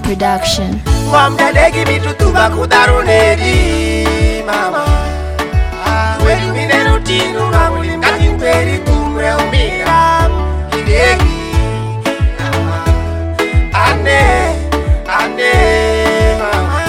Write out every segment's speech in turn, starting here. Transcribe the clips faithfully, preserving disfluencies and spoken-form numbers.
Production. Mom dadegi mitutuba kudarunedi mama. Welu mine rutinu mamuli mkati mperi kumre umira kidegi. Ane, ane mama.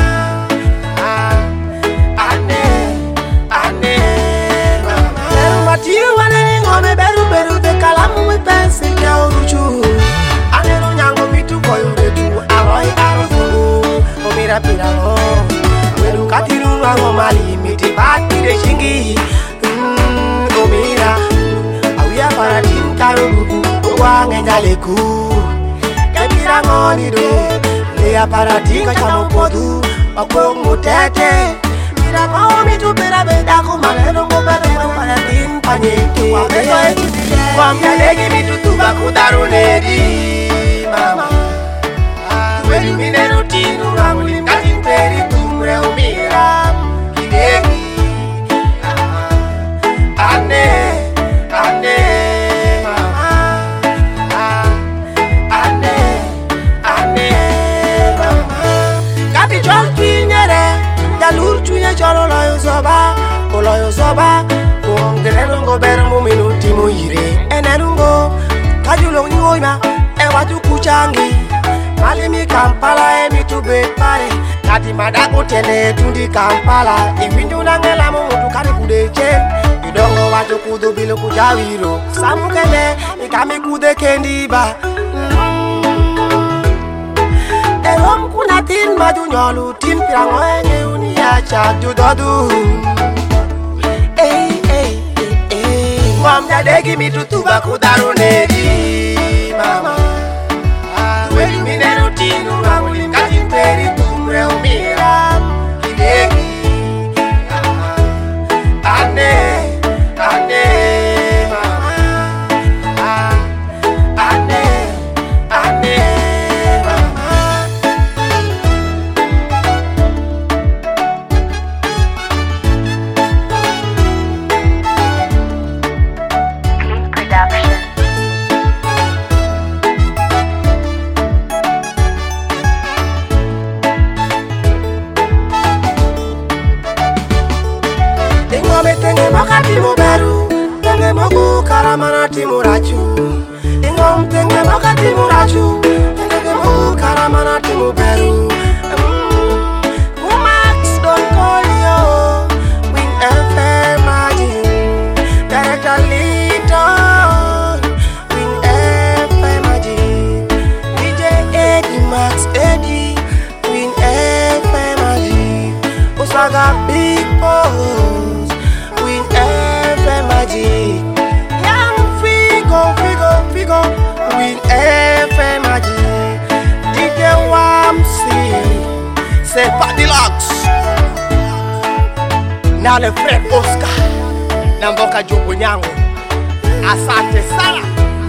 Ane, ane mama. Beru matiru wane ngome beru beru de kalamu we pensi kia uruchu. Ane runyango mitu koyu retu aroi arofunu. Omira piralo. Beru katiru wango mali miti bati de shingi. Mm, omira. Awia paratin karubu. Wange jaleku. Kepira ngoni do. Lea paratika chano podu. Wako mutete. Mira mao mitu pera beda kumalero ngobere paratin panyeke. Wamya legi mitu tuba kudarunedi mama. Welu mine rutinu ramuli mkati mperi kumre umira kidegi. Ane, ane mama. Ane, ane mama. Kati chol tuinyere Dalur tuye cholo loyo soba Oloyo soba Kuongerelo ngobere muminuti muire Enerungo Kajulo nyoima Ewa tukuchangi Malimi Kampala emi tube pare Kati madaku tele tundi Kampala Iwindu nangela mumutu kani kudeche Idongo watu kudu bilu kujawiro Samukele ikami kude kendiba Erom kuna tin madu nyolu Tin pirango enye uniacha judodu Ey, ey, ey, ey Mom dadegi mitutuba kudarunedi mama. Welu mine rutinu ramuli mkati mperi kumre umira kidegi. Ane, ane mama. Ane, ane mama. Production. Ingome tenge makati muberu, tenge mogu karamana timurachu. Ingom tenge makati murachu, tenge mogu karamana timuberu. Kumax don't call yo, win F M Magic, Director Little, win F M Magic, D J Eddie Max Eddie, win F M Magic, Usaga Big Boss, win F M Magic, Young Figo, Figo, Figo, win F M Magic, D J Wamsi, c'est pas Deluxe. Na le frère Oscar na mboka Jogo Nyango. Asante sana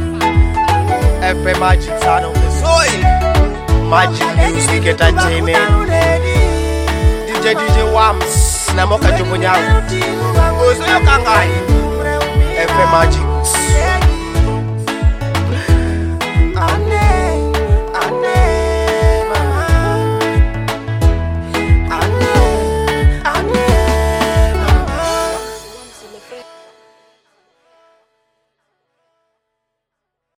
F M Magic, son of the soil. Magic Music Entertainment, D J D J Wams na mboka Jogo Nyango. Ozo kangai F M Magic.